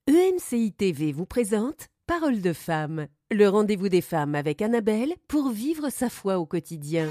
EMCI TV vous présente Parole de femme, le rendez-vous des femmes avec Annabelle pour vivre sa foi au quotidien.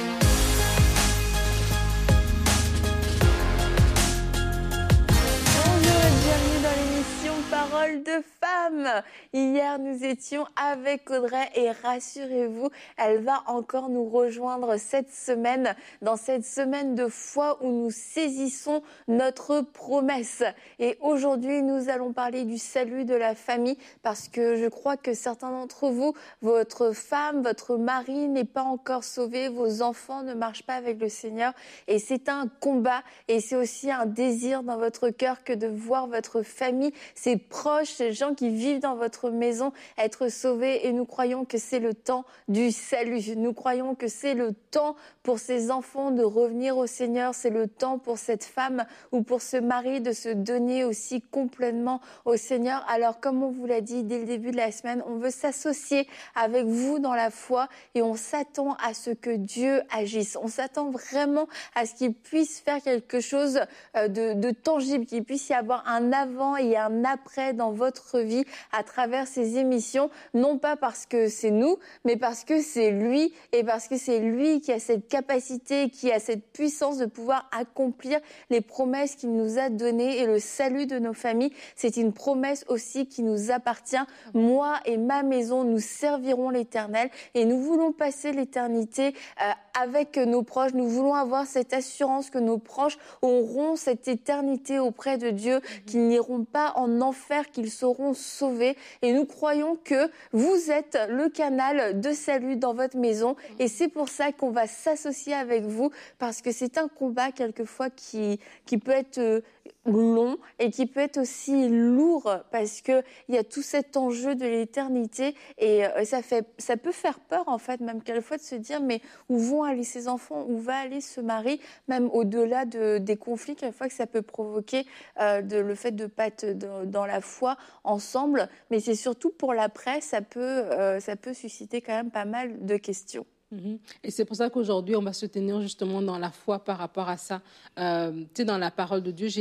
Parole de femme. Hier, nous étions avec Audrey et rassurez-vous, elle va encore nous rejoindre cette semaine, dans cette semaine de foi où nous saisissons notre promesse. Et aujourd'hui, nous allons parler du salut de la famille parce que je crois que certains d'entre vous, votre femme, votre mari n'est pas encore sauvé, vos enfants ne marchent pas avec le Seigneur et c'est un combat et c'est aussi un désir dans votre cœur que de voir votre famille, ses proches, ces gens qui vivent dans votre maison être sauvés et nous croyons que c'est le temps du salut. Nous croyons que c'est le temps pour ces enfants de revenir au Seigneur. C'est le temps pour cette femme ou pour ce mari de se donner aussi complètement au Seigneur. Alors comme on vous l'a dit dès le début de la semaine, on veut s'associer avec vous dans la foi et on s'attend à ce que Dieu agisse. On s'attend vraiment à ce qu'il puisse faire quelque chose de tangible, qu'il puisse y avoir un avant et un après dans votre vie à travers ces émissions, non pas parce que c'est nous, mais parce que c'est lui et parce que c'est lui qui a cette capacité, qui a cette puissance de pouvoir accomplir les promesses qu'il nous a données et le salut de nos familles, c'est une promesse aussi qui nous appartient. Moi et ma maison, nous servirons l'Éternel et nous voulons passer l'éternité avec nos proches. Nous voulons avoir cette assurance que nos proches auront cette éternité auprès de Dieu, qu'ils n'iront pas en enfer, qu'ils seront sauvés. Et nous croyons que vous êtes le canal de salut dans votre maison. Et c'est pour ça qu'on va s'associer avec vous, parce que c'est un combat quelquefois qui peut être long et qui peut être aussi lourd, parce qu'il y a tout cet enjeu de l'éternité et ça peut faire peur en fait, même quelquefois de se dire mais où vont aller ces enfants, où va aller ce mari, même au-delà des conflits quelquefois que ça peut provoquer, le fait de ne pas être dans la foi ensemble, mais c'est surtout pour l'après, ça peut susciter quand même pas mal de questions. Et c'est pour ça qu'aujourd'hui, on va se tenir justement dans la foi par rapport à ça. Tu sais, dans la parole de Dieu, j'ai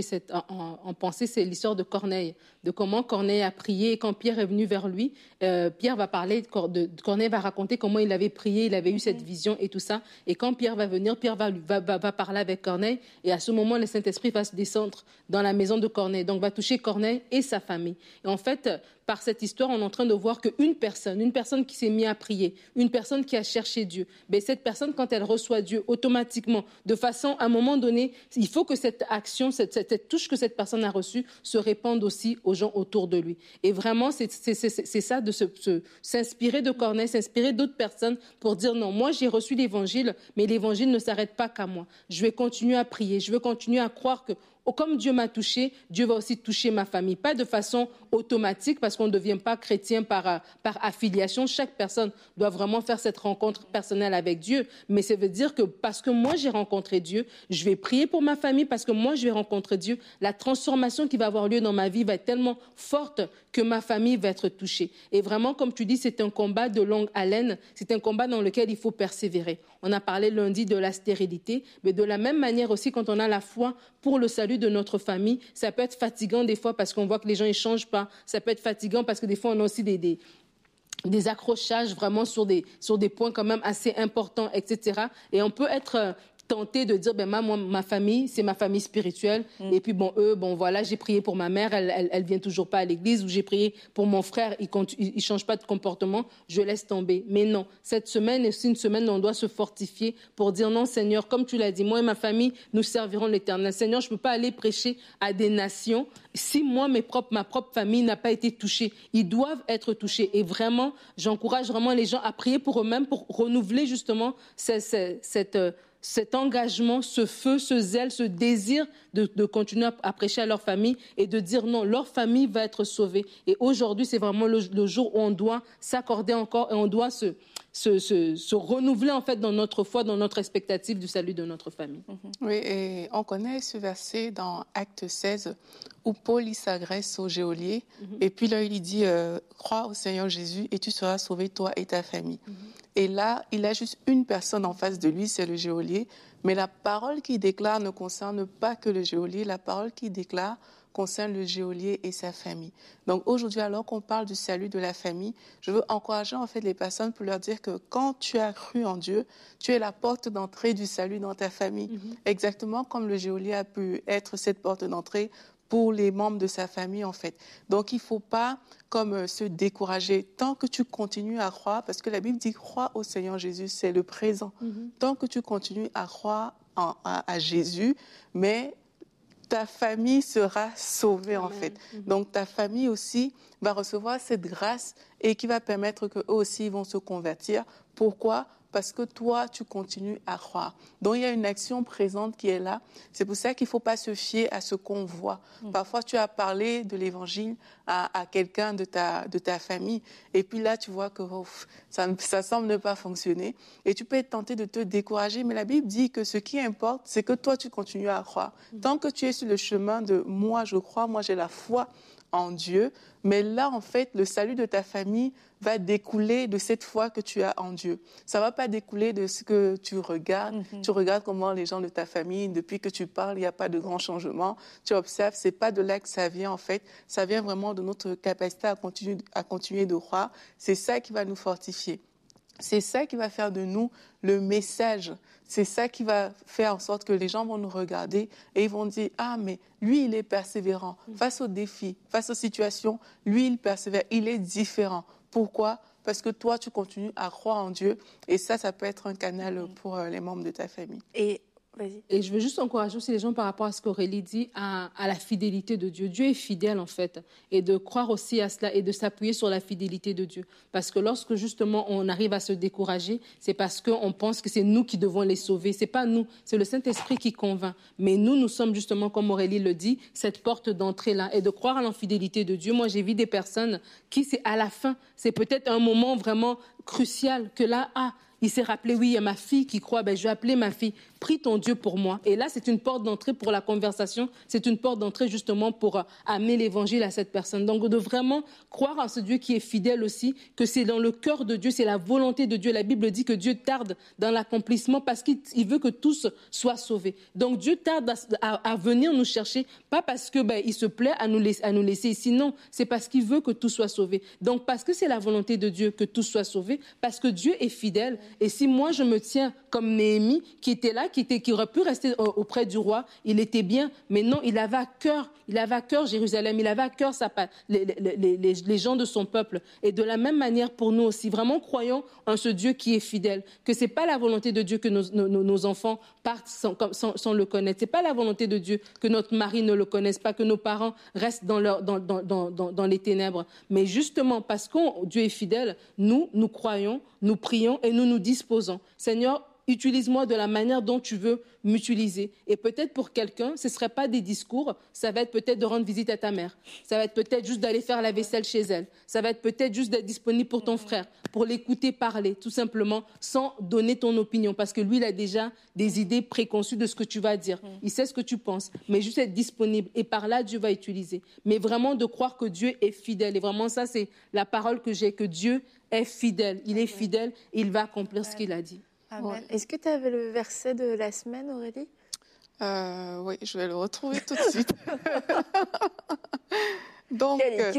en pensée, c'est l'histoire de Corneille, de comment Corneille a prié. Et quand Pierre est venu vers lui, Pierre va parler, Corneille va raconter comment il avait prié, il avait eu cette vision et tout ça. Et quand Pierre va venir, Pierre va parler avec Corneille. Et à ce moment, le Saint-Esprit va se descendre dans la maison de Corneille. Donc, va toucher Corneille et sa famille. Et en fait, par cette histoire, on est en train de voir qu'une personne qui s'est mise à prier, une personne qui a cherché Dieu, ben cette personne, quand elle reçoit Dieu, automatiquement, de façon, à un moment donné, il faut que cette action, cette touche que cette personne a reçue se répande aussi aux gens autour de lui. Et vraiment, c'est ça, de s'inspirer de Corneille, s'inspirer d'autres personnes pour dire non, moi j'ai reçu l'évangile, mais l'évangile ne s'arrête pas qu'à moi. Je vais continuer à prier, je vais continuer à croire que comme Dieu m'a touché, Dieu va aussi toucher ma famille. Pas de façon automatique, parce qu'on ne devient pas chrétien par affiliation. Chaque personne doit vraiment faire cette rencontre personnelle avec Dieu. Mais ça veut dire que parce que moi j'ai rencontré Dieu, je vais prier pour ma famille, parce que moi je vais rencontrer Dieu. La transformation qui va avoir lieu dans ma vie va être tellement forte que ma famille va être touchée. Et vraiment, comme tu dis, c'est un combat de longue haleine. C'est un combat dans lequel il faut persévérer. On a parlé lundi de la stérilité, mais de la même manière aussi, quand on a la foi pour le salut de notre famille, ça peut être fatigant des fois parce qu'on voit que les gens ne changent pas. Ça peut être fatigant parce que des fois, on a aussi des accrochages vraiment sur des points quand même assez importants, etc. Et on peut être tenté de dire, ben ma famille, c'est ma famille spirituelle. Et puis voilà, j'ai prié pour ma mère, elle vient toujours pas à l'église, ou j'ai prié pour mon frère, il change pas de comportement, je laisse tomber. Mais non, cette semaine est aussi une semaine où on doit se fortifier pour dire non, Seigneur, comme tu l'as dit, moi et ma famille, nous servirons l'Éternel. Seigneur, je peux pas aller prêcher à des nations si moi, ma propre famille n'a pas été touchée. Ils doivent être touchés. Et vraiment, j'encourage vraiment les gens à prier pour eux-mêmes, pour renouveler justement cet engagement, ce feu, ce zèle, ce désir de continuer à prêcher à leur famille et de dire non, leur famille va être sauvée. Et aujourd'hui, c'est vraiment le jour où on doit s'accorder encore et on doit se renouveler en fait dans notre foi, dans notre expectative du salut de notre famille. Oui, et on connaît ce verset dans Acte 16 où Paul il s'adresse au geôlier et puis là il dit crois au Seigneur Jésus et tu seras sauvé toi et ta famille. Et là, il a juste une personne en face de lui, c'est le geôlier. Mais la parole qu'il déclare ne concerne pas que le geôlier. La parole qu'il déclare concerne le geôlier et sa famille. Donc aujourd'hui, alors qu'on parle du salut de la famille, je veux encourager en fait les personnes pour leur dire que quand tu as cru en Dieu, tu es la porte d'entrée du salut dans ta famille. Exactement comme le geôlier a pu être cette porte d'entrée pour les membres de sa famille, en fait. Donc, il ne faut pas se décourager tant que tu continues à croire, parce que la Bible dit « crois au Seigneur Jésus », c'est le présent. Tant que tu continues à croire à Jésus, mais ta famille sera sauvée, en fait. Donc, ta famille aussi va recevoir cette grâce et qui va permettre qu'eux aussi vont se convertir. Pourquoi ? Parce que toi, tu continues à croire. Donc, il y a une action présente qui est là. C'est pour ça qu'il ne faut pas se fier à ce qu'on voit. Parfois, tu as parlé de l'Évangile à quelqu'un de ta famille, et puis là, tu vois que ça semble ne pas fonctionner, et tu peux être tenté de te décourager, mais la Bible dit que ce qui importe, c'est que toi, tu continues à croire. Tant que tu es sur le chemin de « moi, je crois, moi, j'ai la foi », en Dieu, mais là, en fait, le salut de ta famille va découler de cette foi que tu as en Dieu. Ça ne va pas découler de ce que tu regardes. Tu regardes comment les gens de ta famille, depuis que tu parles, il n'y a pas de grand changement. Tu observes, ce n'est pas de là que ça vient, en fait. Ça vient vraiment de notre capacité à continuer de croire. C'est ça qui va nous fortifier. C'est ça qui va faire de nous le message. C'est ça qui va faire en sorte que les gens vont nous regarder et ils vont dire « Ah, mais lui, il est persévérant. Face aux défis, face aux situations, lui, il persévère. Il est différent. » Pourquoi ? Parce que toi, tu continues à croire en Dieu. Et ça peut être un canal pour les membres de ta famille. Et je veux juste encourager aussi les gens par rapport à ce qu'Aurélie dit, à la fidélité de Dieu. Dieu est fidèle, en fait, et de croire aussi à cela et de s'appuyer sur la fidélité de Dieu. Parce que lorsque, justement, on arrive à se décourager, c'est parce qu'on pense que c'est nous qui devons les sauver. C'est pas nous, c'est le Saint-Esprit qui convainc. Mais nous sommes justement, comme Aurélie le dit, cette porte d'entrée-là et de croire à l'infidélité de Dieu. Moi, j'ai vu des personnes qui, c'est à la fin, c'est peut-être un moment vraiment crucial que là, il s'est rappelé, oui, il y a ma fille qui croit, je vais appeler ma fille. Prie ton Dieu pour moi. Et là, c'est une porte d'entrée pour la conversation. C'est une porte d'entrée justement pour amener l'évangile à cette personne. Donc, de vraiment croire en ce Dieu qui est fidèle aussi, que c'est dans le cœur de Dieu, c'est la volonté de Dieu. La Bible dit que Dieu tarde dans l'accomplissement parce qu'il veut que tous soient sauvés. Donc, Dieu tarde à venir nous chercher, pas parce que il se plaît à nous laisser ici. Non, c'est parce qu'il veut que tout soit sauvé. Donc, parce que c'est la volonté de Dieu que tout soit sauvé, parce que Dieu est fidèle. Et si moi, je me tiens comme Néhémie, qui était là, qui aurait pu rester auprès du roi, il était bien, mais non, il avait à cœur Jérusalem, il avait à cœur les gens de son peuple. Et de la même manière pour nous aussi, vraiment croyons en ce Dieu qui est fidèle, que c'est pas la volonté de Dieu que nos enfants partent sans le connaître. C'est pas la volonté de Dieu que notre mari ne le connaisse pas, que nos parents restent dans les ténèbres. Mais justement, parce que Dieu est fidèle, nous croyons, nous prions et nous nous disposons. Seigneur, utilise-moi de la manière dont tu veux m'utiliser. Et peut-être pour quelqu'un, ce ne serait pas des discours, ça va être peut-être de rendre visite à ta mère. Ça va être peut-être juste d'aller faire la vaisselle chez elle. Ça va être peut-être juste d'être disponible pour ton frère, pour l'écouter parler, tout simplement, sans donner ton opinion. Parce que lui, il a déjà des idées préconçues de ce que tu vas dire. Il sait ce que tu penses, mais juste être disponible. Et par là, Dieu va utiliser. Mais vraiment de croire que Dieu est fidèle. Et vraiment, ça, c'est la parole que j'ai, que Dieu est fidèle. Il est fidèle et il va accomplir ce qu'il a dit. Amen. Ouais. Est-ce que tu avais le verset de la semaine, Aurélie ? Oui, je vais le retrouver tout de suite. Donc,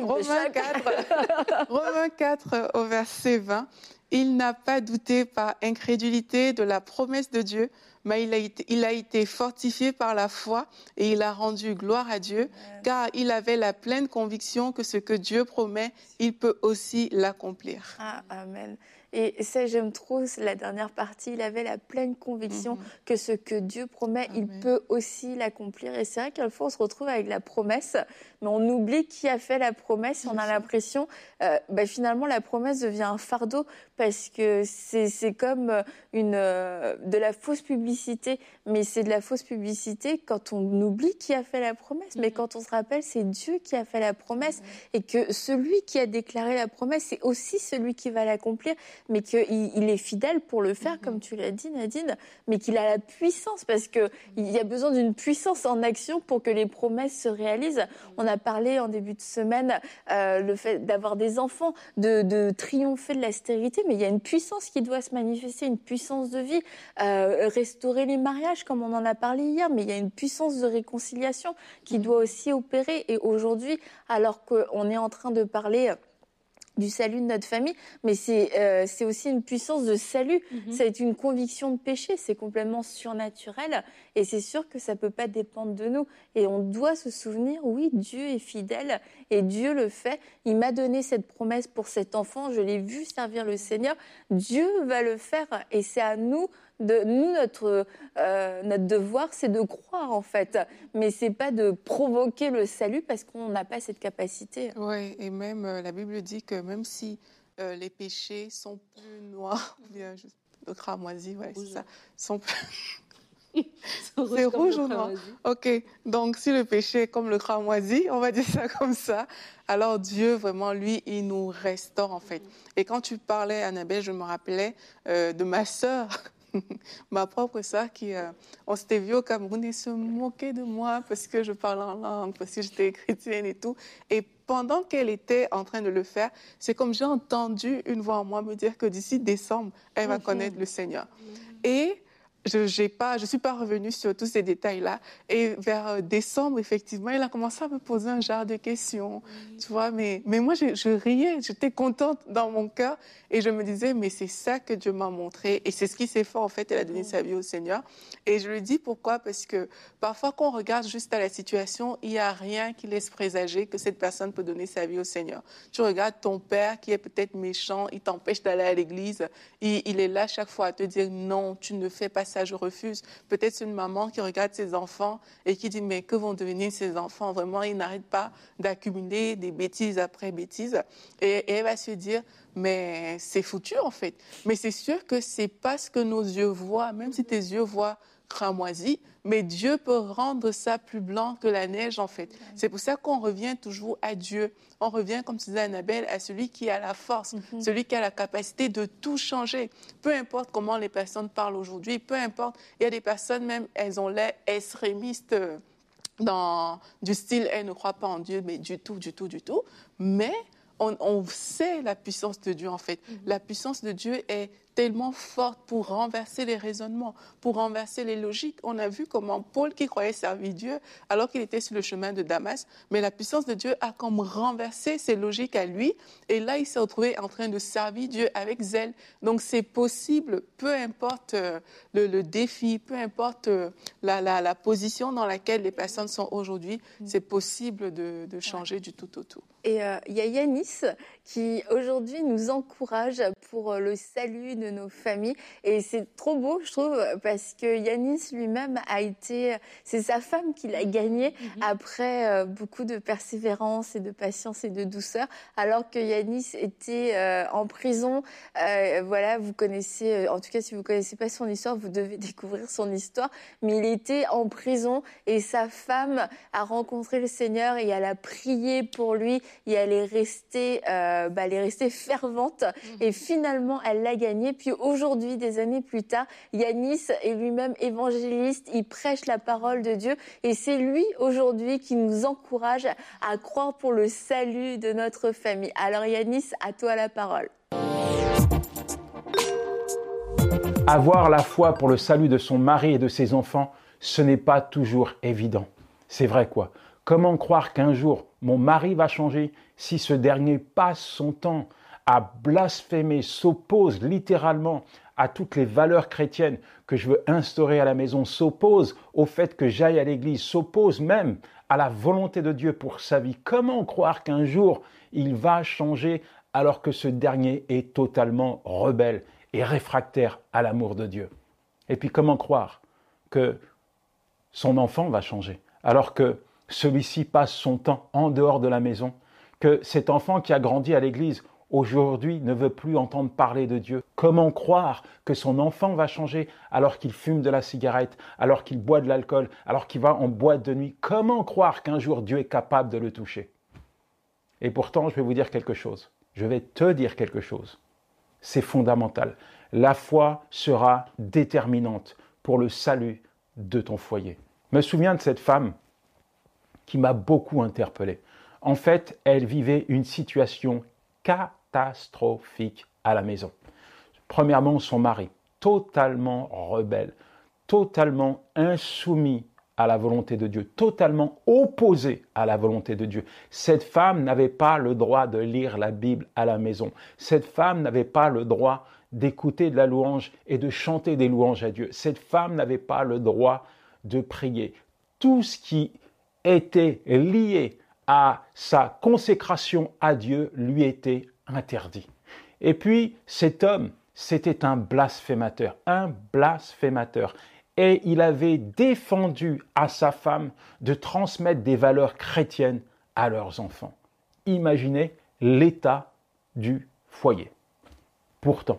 Romains 4 au verset 20. Il n'a pas douté par incrédulité de la promesse de Dieu, mais il a été fortifié par la foi et il a rendu gloire à Dieu, car il avait la pleine conviction que ce que Dieu promet, il peut aussi l'accomplir. Ah, amen. Et ça, j'aime trop la dernière partie. Il avait la pleine conviction que ce que Dieu promet, il peut aussi l'accomplir. Et c'est vrai qu'à fois, on se retrouve avec la promesse, mais on oublie qui a fait la promesse. On a l'impression, finalement, la promesse devient un fardeau parce que c'est comme de la fausse publicité. Mais c'est de la fausse publicité quand on oublie qui a fait la promesse. Mais quand on se rappelle, c'est Dieu qui a fait la promesse. Et que celui qui a déclaré la promesse, c'est aussi celui qui va l'accomplir. Mais qu'il est fidèle pour le faire, comme tu l'as dit, Nadine, mais qu'il a la puissance, parce qu'il y a besoin d'une puissance en action pour que les promesses se réalisent. On a parlé en début de semaine le fait d'avoir des enfants, de triompher de la stérilité, mais il y a une puissance qui doit se manifester, une puissance de vie, restaurer les mariages comme on en a parlé hier, mais il y a une puissance de réconciliation qui doit aussi opérer. Et aujourd'hui, alors qu'on est en train de parler du salut de notre famille, mais c'est aussi une puissance de salut. C'est une conviction de péché, c'est complètement surnaturel, et c'est sûr que ça peut pas dépendre de nous. Et on doit se souvenir, oui, Dieu est fidèle, et Dieu le fait. Il m'a donné cette promesse pour cet enfant, je l'ai vu servir le Seigneur. Dieu va le faire, et c'est à nous. Notre devoir, c'est de croire en fait, mais c'est pas de provoquer le salut parce qu'on n'a pas cette capacité. Oui, et même la Bible dit que même si les péchés sont plus noirs, ou bien juste le cramoisi, ouais, c'est ça, sont plus... C'est rouge ou noir? Ok, donc si le péché est comme le cramoisi, on va dire ça comme ça, alors Dieu, vraiment, lui, il nous restaure en fait. Et quand tu parlais, Annabelle, je me rappelais de ma sœur, ma propre sœur on s'était vu au Cameroun et se moquait de moi parce que je parle en langue, parce que j'étais chrétienne et tout. Et pendant qu'elle était en train de le faire, c'est comme j'ai entendu une voix en moi me dire que d'ici décembre, elle va connaître le Seigneur. Et je suis pas revenue sur tous ces détails-là. Et vers décembre, effectivement, elle a commencé à me poser un genre de questions, tu vois. Mais moi, je riais, j'étais contente dans mon cœur. Et je me disais, mais c'est ça que Dieu m'a montré. Et c'est ce qui s'est fait, en fait. Elle a donné sa vie au Seigneur. Et je lui dis pourquoi? Parce que parfois, quand on regarde juste à la situation, il n'y a rien qui laisse présager que cette personne peut donner sa vie au Seigneur. Tu regardes ton père qui est peut-être méchant, il t'empêche d'aller à l'église. Il est là chaque fois à te dire, non, tu ne fais pas ça, je refuse. Peut-être c'est une maman qui regarde ses enfants et qui dit, mais que vont devenir ces enfants? Vraiment, ils n'arrêtent pas d'accumuler des bêtises après bêtises. Et elle va se dire, mais c'est foutu en fait. Mais c'est sûr que c'est pas ce que nos yeux voient, même si tes yeux voient cramoisi, mais Dieu peut rendre ça plus blanc que la neige en fait. C'est pour ça qu'on revient toujours à Dieu. On revient, comme tu disais Annabelle, à celui qui a la force, celui qui a la capacité de tout changer. Peu importe comment les personnes parlent aujourd'hui, peu importe, il y a des personnes même, elles ont l'air extrémistes du style, elles ne croient pas en Dieu, mais du tout. Mais on sait la puissance de Dieu en fait. La puissance de Dieu est tellement forte pour renverser les raisonnements, pour renverser les logiques. On a vu comment Paul, qui croyait servir Dieu, alors qu'il était sur le chemin de Damas, mais la puissance de Dieu a comme renversé ses logiques à lui, et là, il s'est retrouvé en train de servir Dieu avec zèle. Donc, c'est possible, peu importe le défi, peu importe la position dans laquelle les personnes sont aujourd'hui, c'est possible de changer du tout au tout. Et il y a Yanis qui aujourd'hui nous encourage pour le salut de nos familles. Et c'est trop beau, je trouve, parce que Yanis lui-même c'est sa femme qui l'a gagné après beaucoup de persévérance et de patience et de douceur. Alors que Yanis était en prison, voilà, vous connaissez, en tout cas si vous connaissez pas son histoire, vous devez découvrir son histoire. Mais il était en prison et sa femme a rencontré le Seigneur et elle a prié pour lui. Et elle est restée fervente et finalement elle l'a gagné. Puis aujourd'hui, des années plus tard, Yanis est lui-même évangéliste, il prêche la parole de Dieu et c'est lui aujourd'hui qui nous encourage à croire pour le salut de notre famille. Alors Yanis, à toi la parole. Avoir la foi pour le salut de son mari et de ses enfants, ce n'est pas toujours évident. C'est vrai quoi. Comment croire qu'un jour, mon mari va changer si ce dernier passe son temps à blasphémer, s'oppose littéralement à toutes les valeurs chrétiennes que je veux instaurer à la maison, s'oppose au fait que j'aille à l'église, s'oppose même à la volonté de Dieu pour sa vie. Comment croire qu'un jour, il va changer alors que ce dernier est totalement rebelle et réfractaire à l'amour de Dieu? Et puis comment croire que son enfant va changer alors que celui-ci passe son temps en dehors de la maison, que cet enfant qui a grandi à l'église aujourd'hui ne veut plus entendre parler de Dieu? Comment croire que son enfant va changer alors qu'il fume de la cigarette, alors qu'il boit de l'alcool, alors qu'il va en boîte de nuit? Comment croire qu'un jour Dieu est capable de le toucher? Et pourtant, je vais vous dire quelque chose. Je vais te dire quelque chose. C'est fondamental. La foi sera déterminante pour le salut de ton foyer. Je me souviens de cette femme qui m'a beaucoup interpellé. En fait, elle vivait une situation catastrophique à la maison. Premièrement, son mari, totalement rebelle, totalement insoumis à la volonté de Dieu, totalement opposé à la volonté de Dieu. Cette femme n'avait pas le droit de lire la Bible à la maison. Cette femme n'avait pas le droit d'écouter de la louange et de chanter des louanges à Dieu. Cette femme n'avait pas le droit de prier. Tout ce qui était lié à sa consécration à Dieu lui était interdit. Et puis, cet homme, c'était un blasphémateur. Et il avait défendu à sa femme de transmettre des valeurs chrétiennes à leurs enfants. Imaginez l'état du foyer. Pourtant,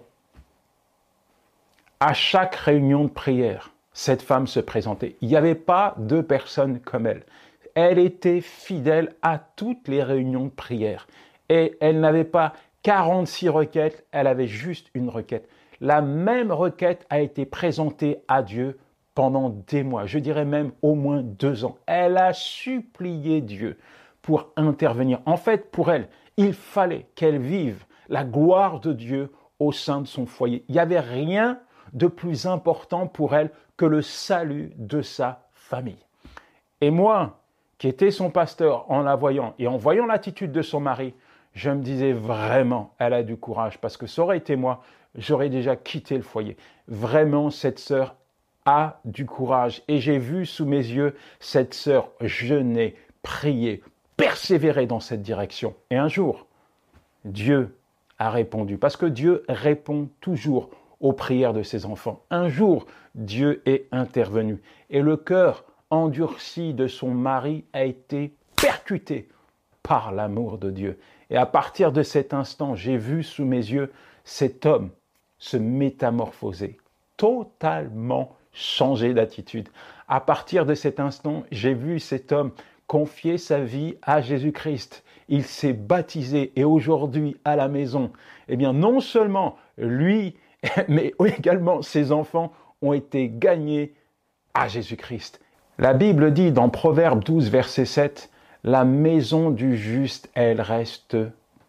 à chaque réunion de prière, cette femme se présentait. Il n'y avait pas deux personnes comme elle. Elle était fidèle à toutes les réunions de prière. Et elle n'avait pas 46 requêtes, elle avait juste une requête. La même requête a été présentée à Dieu pendant des mois, je dirais même au moins 2 ans. Elle a supplié Dieu pour intervenir. En fait, pour elle, il fallait qu'elle vive la gloire de Dieu au sein de son foyer. Il n'y avait rien de plus important pour elle que le salut de sa famille. Et moi, qui étais son pasteur, en la voyant et en voyant l'attitude de son mari, je me disais vraiment, elle a du courage, parce que ça aurait été moi, j'aurais déjà quitté le foyer. Vraiment, cette sœur a du courage. Et j'ai vu sous mes yeux cette sœur jeûner, prier, persévérer dans cette direction. Et un jour, Dieu a répondu, parce que Dieu répond toujours aux prières de ses enfants. Un jour, Dieu est intervenu et le cœur endurci de son mari a été percuté par l'amour de Dieu. Et à partir de cet instant, j'ai vu sous mes yeux cet homme se métamorphoser, totalement changer d'attitude. À partir de cet instant, j'ai vu cet homme confier sa vie à Jésus-Christ. Il s'est baptisé et aujourd'hui à la maison, eh bien non seulement lui, mais également ses enfants ont été gagnés à Jésus-Christ. La Bible dit dans Proverbe 12, verset 7, « La maison du juste, elle reste debout. »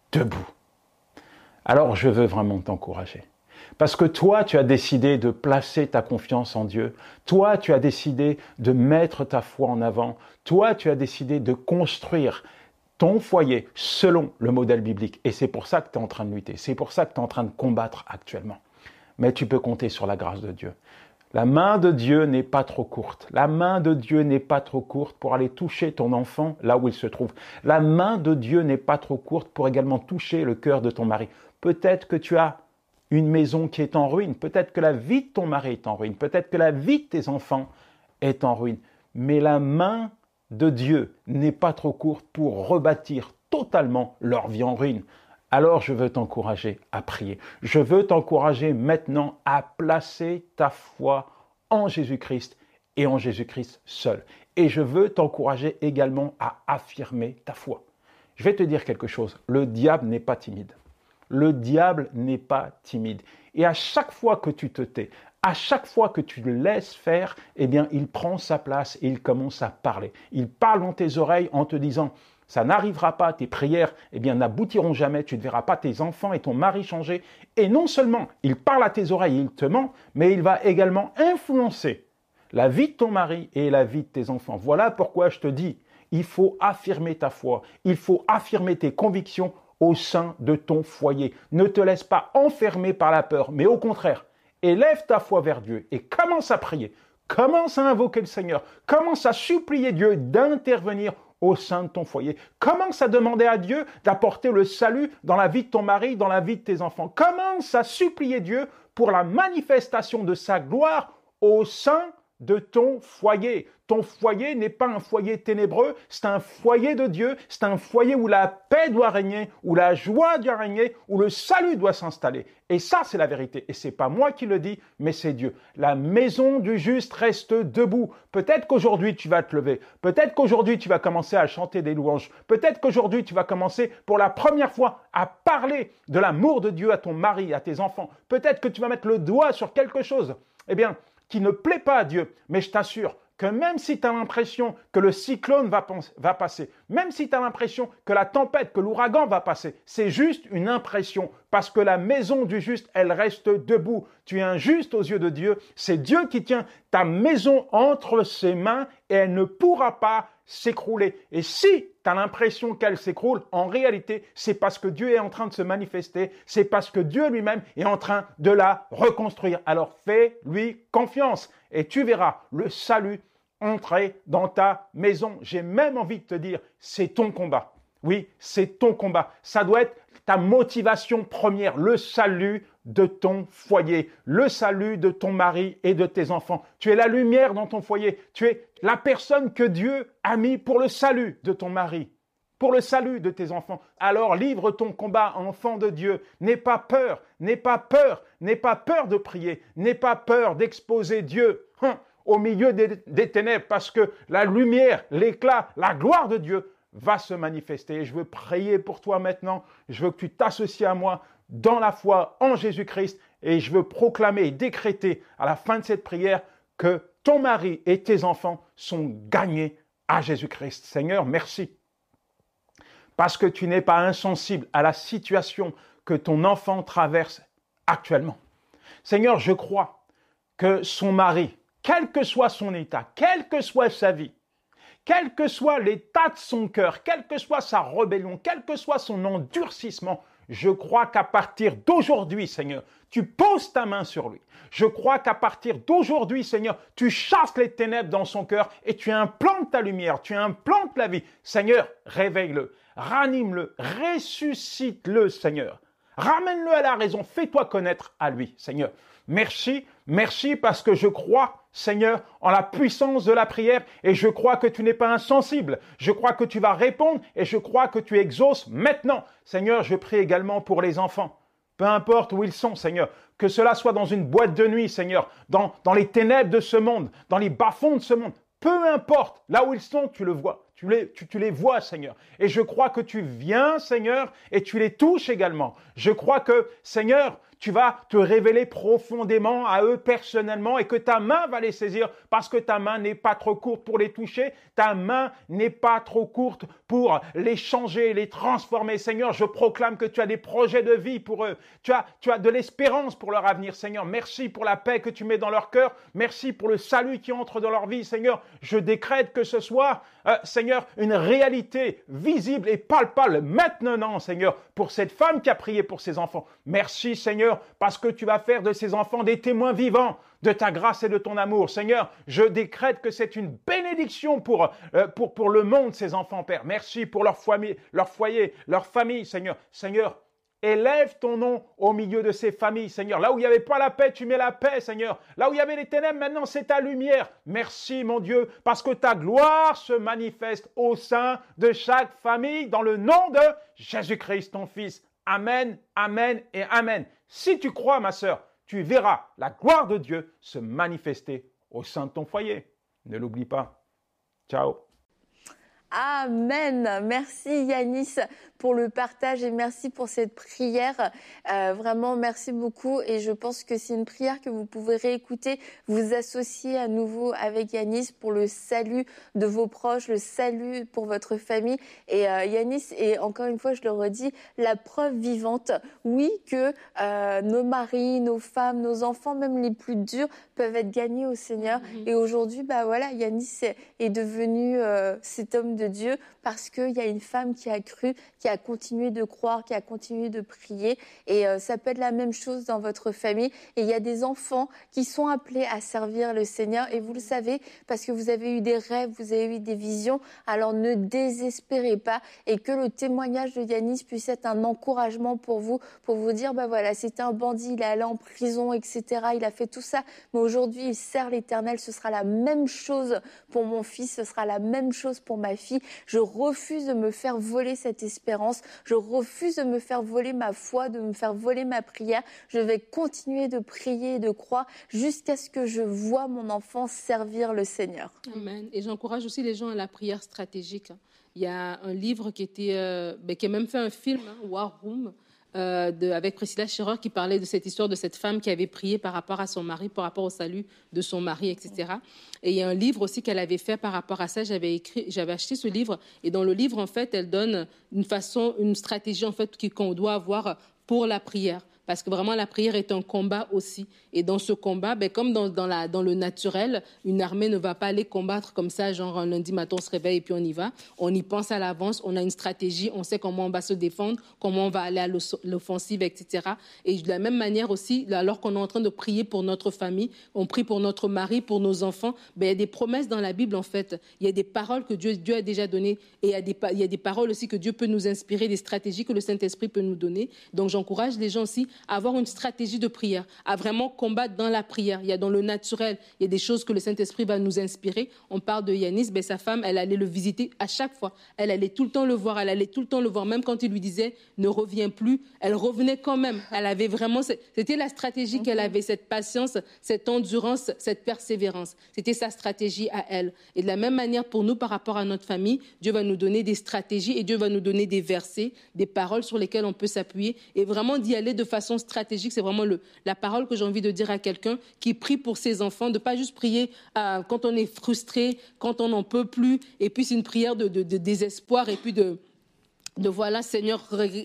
Alors je veux vraiment t'encourager. Parce que toi, tu as décidé de placer ta confiance en Dieu. Toi, tu as décidé de mettre ta foi en avant. Toi, tu as décidé de construire ton foyer selon le modèle biblique. Et c'est pour ça que tu es en train de lutter. C'est pour ça que tu es en train de combattre actuellement. Mais tu peux compter sur la grâce de Dieu. La main de Dieu n'est pas trop courte. La main de Dieu n'est pas trop courte pour aller toucher ton enfant là où il se trouve. La main de Dieu n'est pas trop courte pour également toucher le cœur de ton mari. Peut-être que tu as une maison qui est en ruine. Peut-être que la vie de ton mari est en ruine. Peut-être que la vie de tes enfants est en ruine. Mais la main de Dieu n'est pas trop courte pour rebâtir totalement leur vie en ruine. Alors je veux t'encourager à prier. Je veux t'encourager maintenant à placer ta foi en Jésus-Christ et en Jésus-Christ seul. Et je veux t'encourager également à affirmer ta foi. Je vais te dire quelque chose. Le diable n'est pas timide. Le diable n'est pas timide. Et à chaque fois que tu te tais, à chaque fois que tu le laisses faire, eh bien, il prend sa place et il commence à parler. Il parle dans tes oreilles en te disant « ça n'arrivera pas, tes prières eh bien, n'aboutiront jamais, tu ne verras pas tes enfants et ton mari changer. » Et non seulement il parle à tes oreilles et il te ment, mais il va également influencer la vie de ton mari et la vie de tes enfants. Voilà pourquoi je te dis, il faut affirmer ta foi, il faut affirmer tes convictions au sein de ton foyer. Ne te laisse pas enfermer par la peur, mais au contraire, élève ta foi vers Dieu et commence à prier. Commence à invoquer le Seigneur. Commence à supplier Dieu d'intervenir au sein de ton foyer. Commence à demander à Dieu d'apporter le salut dans la vie de ton mari, dans la vie de tes enfants. Commence à supplier Dieu pour la manifestation de sa gloire au sein de ton foyer. Ton foyer n'est pas un foyer ténébreux, c'est un foyer de Dieu, c'est un foyer où la paix doit régner, où la joie doit régner, où le salut doit s'installer. Et ça, c'est la vérité. Et c'est pas moi qui le dis, mais c'est Dieu. La maison du juste reste debout. Peut-être qu'aujourd'hui, tu vas te lever. Peut-être qu'aujourd'hui, tu vas commencer à chanter des louanges. Peut-être qu'aujourd'hui, tu vas commencer pour la première fois à parler de l'amour de Dieu à ton mari, à tes enfants. Peut-être que tu vas mettre le doigt sur quelque chose. Eh bien, qui ne plaît pas à Dieu, mais je t'assure que même si tu as l'impression que le cyclone va passer, même si tu as l'impression que la tempête, que l'ouragan va passer, c'est juste une impression parce que la maison du juste, elle reste debout. Tu es un juste aux yeux de Dieu. C'est Dieu qui tient ta maison entre ses mains et elle ne pourra pas s'écrouler. Et si tu as l'impression qu'elle s'écroule, en réalité, c'est parce que Dieu est en train de se manifester, c'est parce que Dieu lui-même est en train de la reconstruire. Alors fais-lui confiance et tu verras le salut entrer dans ta maison. J'ai même envie de te dire, c'est ton combat. Oui, c'est ton combat. Ça doit être ta motivation première, le salut de ton foyer, le salut de ton mari et de tes enfants. Tu es la lumière dans ton foyer. Tu es la personne que Dieu a mis pour le salut de ton mari, pour le salut de tes enfants. Alors livre ton combat, enfant de Dieu. N'aie pas peur, n'aie pas peur, n'aie pas peur de prier, n'aie pas peur d'exposer Dieu au milieu des ténèbres parce que la lumière, l'éclat, la gloire de Dieu va se manifester. Et je veux prier pour toi maintenant. Je veux que tu t'associes à moi dans la foi en Jésus-Christ et je veux proclamer et décréter à la fin de cette prière que ton mari et tes enfants sont gagnés à Jésus-Christ. Seigneur, merci. Parce que tu n'es pas insensible à la situation que ton enfant traverse actuellement. Seigneur, je crois que son mari, quel que soit son état, quelle que soit sa vie, quel que soit l'état de son cœur, quelle que soit sa rébellion, quel que soit son endurcissement, je crois qu'à partir d'aujourd'hui, Seigneur, tu poses ta main sur lui. Je crois qu'à partir d'aujourd'hui, Seigneur, tu chasses les ténèbres dans son cœur et tu implantes ta lumière, tu implantes la vie. Seigneur, réveille-le, ranime-le, ressuscite-le, Seigneur. Ramène-le à la raison, fais-toi connaître à lui, Seigneur. Merci, merci parce que je crois, Seigneur, en la puissance de la prière et je crois que tu n'es pas insensible. Je crois que tu vas répondre et je crois que tu exauces maintenant. Seigneur, je prie également pour les enfants. Peu importe où ils sont, Seigneur, que cela soit dans une boîte de nuit, Seigneur, dans les ténèbres de ce monde, dans les bas-fonds de ce monde. Peu importe, là où ils sont, tu le vois. Tu les vois, Seigneur. Et je crois que tu viens, Seigneur, et tu les touches également. Je crois que, Seigneur, tu vas te révéler profondément à eux personnellement et que ta main va les saisir parce que ta main n'est pas trop courte pour les toucher. Ta main n'est pas trop courte pour les changer, les transformer. Seigneur, je proclame que tu as des projets de vie pour eux. Tu as de l'espérance pour leur avenir, Seigneur. Merci pour la paix que tu mets dans leur cœur. Merci pour le salut qui entre dans leur vie, Seigneur. Je décrète que ce soit, Seigneur, une réalité visible et palpable maintenant, Seigneur, pour cette femme qui a prié pour ses enfants. Merci, Seigneur, parce que tu vas faire de ces enfants des témoins vivants de ta grâce et de ton amour. Seigneur, je décrète que c'est une bénédiction pour le monde, ces enfants, Père. Merci pour leur foyer, leur famille, Seigneur. Seigneur, élève ton nom au milieu de ces familles, Seigneur. Là où il n'y avait pas la paix, tu mets la paix, Seigneur. Là où il y avait les ténèbres, maintenant c'est ta lumière. Merci, mon Dieu, parce que ta gloire se manifeste au sein de chaque famille dans le nom de Jésus-Christ, ton Fils. Amen, amen et amen. Si tu crois, ma sœur, tu verras la gloire de Dieu se manifester au sein de ton foyer. Ne l'oublie pas. Ciao. Amen. Merci Yanis pour le partage et merci pour cette prière. Vraiment, merci beaucoup. Et je pense que c'est une prière que vous pouvez réécouter, vous associer à nouveau avec Yanis pour le salut de vos proches, le salut pour votre famille. Et Yanis est, encore une fois, je le redis, la preuve vivante, oui, que nos maris, nos femmes, nos enfants, même les plus durs, peuvent être gagnés au Seigneur. Et aujourd'hui, voilà, Yanis est devenu cet homme de Dieu parce qu'il y a une femme qui a cru, qui a continué de croire, qui a continué de prier. Et ça peut être la même chose dans votre famille. Et il y a des enfants qui sont appelés à servir le Seigneur. Et vous le savez, parce que vous avez eu des rêves, vous avez eu des visions. Alors ne désespérez pas. Et que le témoignage de Yanis puisse être un encouragement pour vous dire, voilà, c'était un bandit, il est allé en prison, etc. Il a fait tout ça. Mais aujourd'hui, il sert l'Éternel. Ce sera la même chose pour mon fils. Ce sera la même chose pour ma fille. Je refuse de me faire voler cette espérance. Je refuse de me faire voler ma foi, de me faire voler ma prière. Je vais continuer de prier et de croire jusqu'à ce que je vois mon enfant servir le Seigneur. Amen. Et j'encourage aussi les gens à la prière stratégique. Il y a un livre qui a même fait un film, War Room, avec Priscilla Shirer qui parlait de cette histoire de cette femme qui avait prié par rapport à son mari, par rapport au salut de son mari, etc. Et il y a un livre aussi qu'elle avait fait par rapport à ça. J'avais acheté ce livre et dans le livre, en fait, elle donne une stratégie en fait qu'on doit avoir pour la prière. Parce que vraiment, la prière est un combat aussi. Et dans ce combat, comme dans le naturel, une armée ne va pas aller combattre comme ça, genre un lundi matin, on se réveille et puis on y va. On y pense à l'avance, on a une stratégie, on sait comment on va se défendre, comment on va aller à l'offensive, etc. Et de la même manière aussi, alors qu'on est en train de prier pour notre famille, on prie pour notre mari, pour nos enfants, il y a des promesses dans la Bible, en fait. Il y a des paroles que Dieu a déjà données et il y a des paroles aussi que Dieu peut nous inspirer, des stratégies que le Saint-Esprit peut nous donner. Donc, j'encourage les gens aussi à avoir une stratégie de prière, à vraiment combattre dans la prière. Il y a dans le naturel, il y a des choses que le Saint-Esprit va nous inspirer. On parle de Yanis, sa femme, elle allait le visiter à chaque fois. Elle allait tout le temps le voir, même quand il lui disait « ne reviens plus », elle revenait quand même. Elle avait vraiment, c'était la stratégie qu'elle avait, cette patience, cette endurance, cette persévérance. C'était sa stratégie à elle. Et de la même manière pour nous, par rapport à notre famille, Dieu va nous donner des stratégies et Dieu va nous donner des versets, des paroles sur lesquelles on peut s'appuyer et vraiment d'y aller de façon stratégique. C'est vraiment la parole que j'ai envie de dire à quelqu'un qui prie pour ses enfants, de ne pas juste prier quand on est frustré, quand on n'en peut plus, et puis c'est une prière de désespoir, et puis de voilà, Seigneur,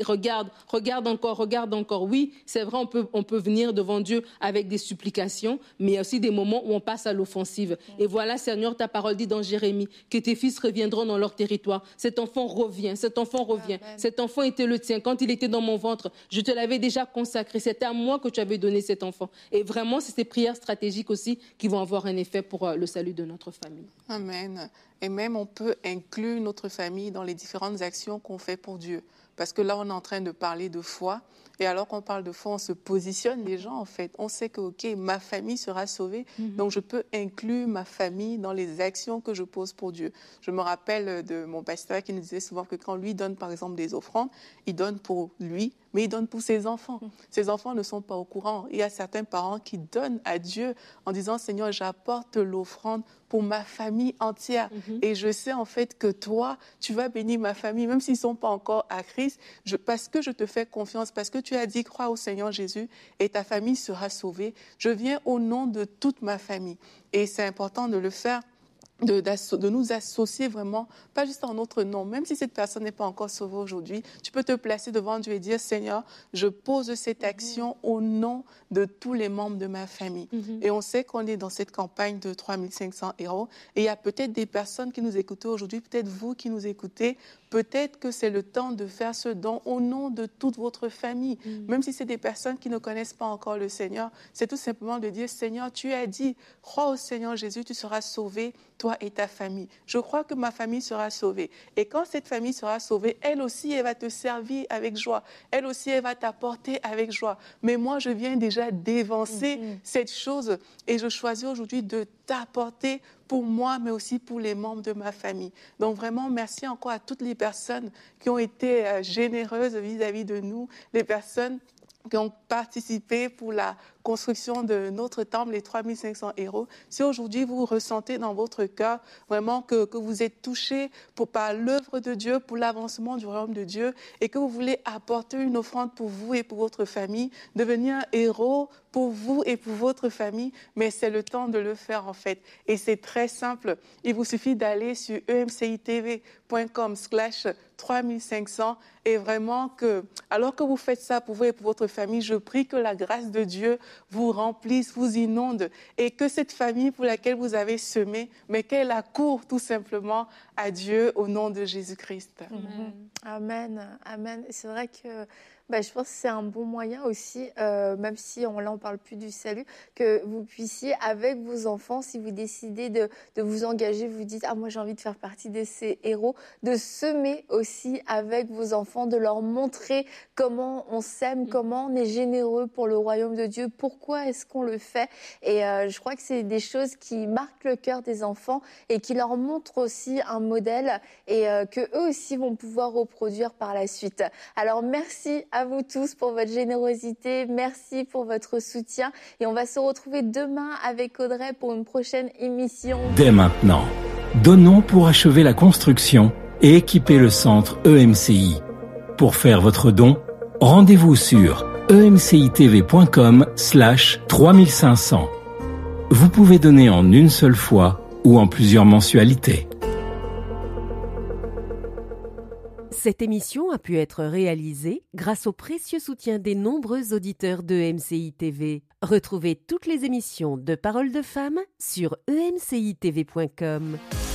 regarde encore. Oui, c'est vrai, on peut venir devant Dieu avec des supplications, mais il y a aussi des moments où on passe à l'offensive. Et voilà, Seigneur, ta parole dit dans Jérémie que tes fils reviendront dans leur territoire. Cet enfant revient. Amen. Cet enfant était le tien. Quand il était dans mon ventre, je te l'avais déjà consacré. C'était à moi que tu avais donné cet enfant. Et vraiment, c'est ces prières stratégiques aussi qui vont avoir un effet pour le salut de notre famille. Amen. Et même, on peut inclure notre famille dans les différentes actions qu'on fait pour Dieu. Parce que là, on est en train de parler de foi. Et alors qu'on parle de foi, on se positionne les gens, en fait. On sait que, OK, ma famille sera sauvée. Donc, je peux inclure ma famille dans les actions que je pose pour Dieu. Je me rappelle de mon pasteur qui nous disait souvent que quand lui donne, par exemple, des offrandes, il donne pour lui, mais il donne pour ses enfants. Ses enfants ne sont pas au courant. Il y a certains parents qui donnent à Dieu en disant, Seigneur, j'apporte l'offrande pour ma famille entière. Et je sais en fait que toi, tu vas bénir ma famille, même s'ils ne sont pas encore à Christ, parce que je te fais confiance, parce que tu as dit, crois au Seigneur Jésus et ta famille sera sauvée. Je viens au nom de toute ma famille. Et c'est important de le faire. De nous associer vraiment, pas juste en notre nom. Même si cette personne n'est pas encore sauvée aujourd'hui, tu peux te placer devant Dieu et dire, Seigneur, je pose cette action au nom de tous les membres de ma famille. Et on sait qu'on est dans cette campagne de 3500 €. Et il y a peut-être des personnes qui nous écoutent aujourd'hui, peut-être vous qui nous écoutez, peut-être que c'est le temps de faire ce don au nom de toute votre famille. Même si c'est des personnes qui ne connaissent pas encore le Seigneur, c'est tout simplement de dire, Seigneur, tu as dit, crois au Seigneur Jésus, tu seras sauvé, toi et ta famille. Je crois que ma famille sera sauvée. Et quand cette famille sera sauvée, elle aussi, elle va te servir avec joie. Elle aussi, elle va t'apporter avec joie. Mais moi, je viens déjà d'évancer cette chose et je choisis aujourd'hui de t'apporter pour moi, mais aussi pour les membres de ma famille. Donc vraiment, merci encore à toutes les personnes qui ont été généreuses vis-à-vis de nous, les personnes qui ont participé pour la construction de notre temple, les 3500 €. Si aujourd'hui vous ressentez dans votre cœur vraiment que vous êtes touché par l'œuvre de Dieu, pour l'avancement du royaume de Dieu, et que vous voulez apporter une offrande pour vous et pour votre famille, devenir un héros pour vous et pour votre famille, mais c'est le temps de le faire en fait. Et c'est très simple. Il vous suffit d'aller sur emcitv.com/3500 et vraiment que, alors que vous faites ça pour vous et pour votre famille, je prie que la grâce de Dieu vous remplisse, vous inonde et que cette famille pour laquelle vous avez semé, mais qu'elle accourt tout simplement à Dieu au nom de Jésus-Christ. Amen. Amen. C'est vrai que je pense que c'est un bon moyen aussi, même si on ne parle plus du salut, que vous puissiez, avec vos enfants, si vous décidez de vous engager, vous dites « Ah, moi j'ai envie de faire partie de ces héros », de semer aussi avec vos enfants, de leur montrer comment on s'aime, comment on est généreux pour le royaume de Dieu, pourquoi est-ce qu'on le fait. Et je crois que c'est des choses qui marquent le cœur des enfants et qui leur montrent aussi un modèle et qu'eux aussi vont pouvoir reproduire par la suite. Alors merci à vous tous pour votre générosité, merci pour votre soutien et on va se retrouver demain avec Audrey pour une prochaine émission. Dès maintenant, donnons pour achever la construction et équiper le centre EMCI. Pour faire votre don, rendez-vous sur emcitv.com/3500. Vous pouvez donner en une seule fois ou en plusieurs mensualités. Cette émission a pu être réalisée grâce au précieux soutien des nombreux auditeurs de MCI TV. Retrouvez toutes les émissions de Paroles de Femmes sur emcitv.com.